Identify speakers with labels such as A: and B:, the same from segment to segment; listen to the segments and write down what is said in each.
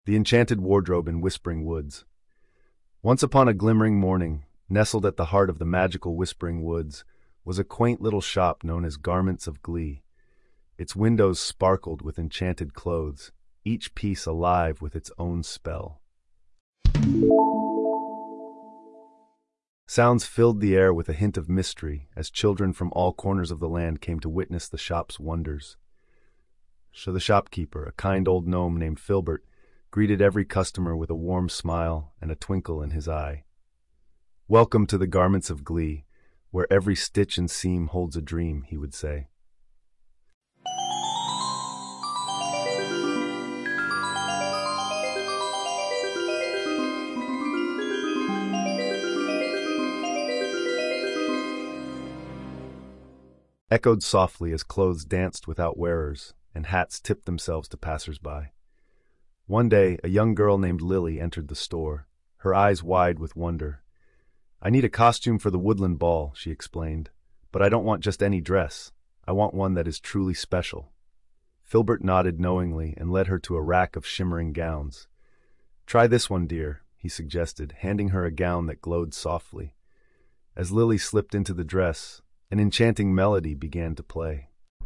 A: The Enchanted Wardrobe in Whispering Woods. Once upon a glimmering morning, nestled at the heart of the magical Whispering Woods, was a quaint little shop known as Garments of Glee. Its windows sparkled with enchanted clothes, each piece alive with its own spell. Sounds filled the air with a hint of mystery as children from all corners of the land came to witness the shop's wonders. So the shopkeeper, a kind old gnome named Filbert, greeted every customer with a warm smile and a twinkle in his eye. "Welcome to the Garments of Glee, where every stitch and seam holds a dream," he would say. Echoed softly as clothes danced without wearers and hats tipped themselves to passers-by. One day, a young girl named Lily entered the store, her eyes wide with wonder. "I need a costume for the woodland ball," she explained, "but I don't want just any dress. I want one that is truly special." Filbert nodded knowingly and led her to a rack of shimmering gowns. "Try this one, dear," he suggested, handing her a gown that glowed softly. As Lily slipped into the dress, an enchanting melody began to play.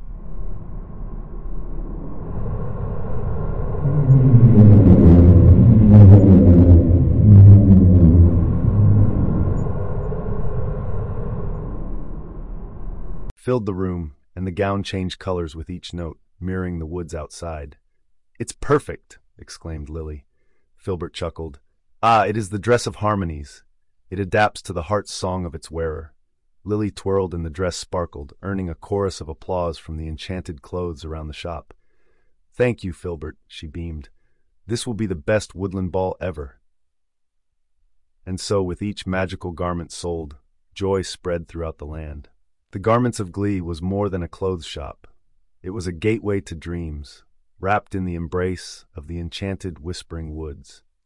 A: Filled the room, and the gown changed colors with each note, mirroring the woods outside. "It's perfect!" exclaimed Lily. Filbert chuckled. "Ah, it is the dress of harmonies. It adapts to the heart's song of its wearer." Lily twirled and the dress sparkled, earning a chorus of applause from the enchanted clothes around the shop. "Thank you, Filbert," she beamed. "This will be the best woodland ball ever." And so, with each magical garment sold, joy spread throughout the land. The Garments of Glee was more than a clothes shop. It was a gateway to dreams, wrapped in the embrace of the enchanted Whispering Woods.